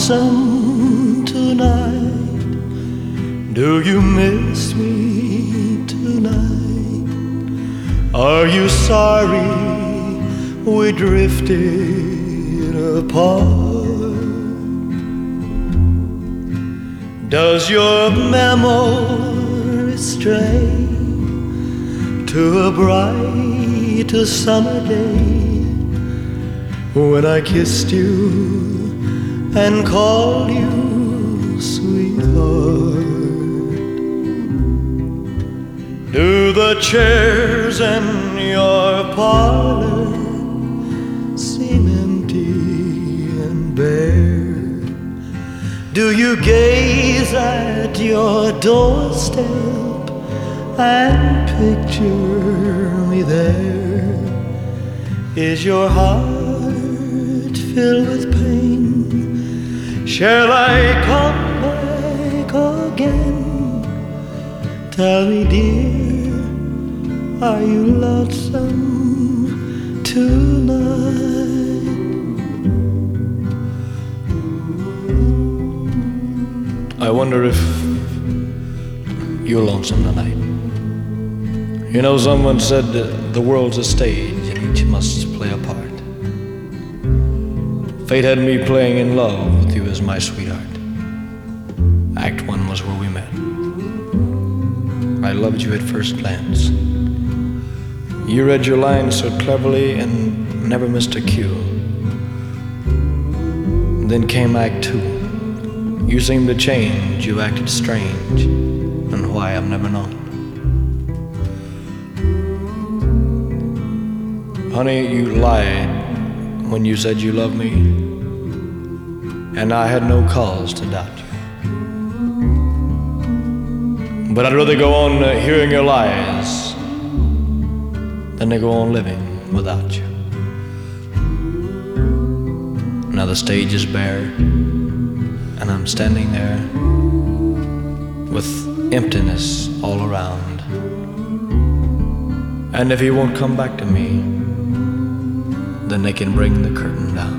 lonesome tonight? Do you miss me tonight? Are you sorry we drifted apart? Does your memory stray to a bright summer day when I kissed you and called you sweetheart? Do the chairs in your parlor seem empty and bare? Do you gaze at your doorstep and picture me there? Is your heart filled with pain? Shall I come back again? Tell me, dear, are you lonesome tonight? I wonder if you're lonesome tonight. You know, someone said the world's a stage and each must play a part. Fate had me playing in love with you as my sweetheart. Act one was where we met. I loved you at first glance. You read your lines so cleverly and never missed a cue. Then came Act two. You seemed to change, you acted strange, and why I've never known. Honey, you lied when you said you loved me, and I had no cause to doubt you. But I'd rather go on hearing your lies than to go on living without you. Now the stage is bare, and I'm standing there with emptiness all around. And if he won't come back to me, then they can bring the curtain down.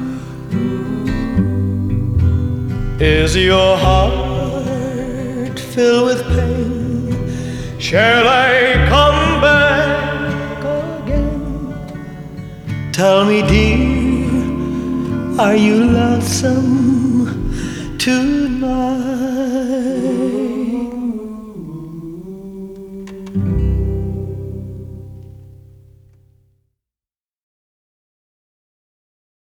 Is your heart filled with pain? Shall I come back again? Tell me, dear, are you lonesome tonight?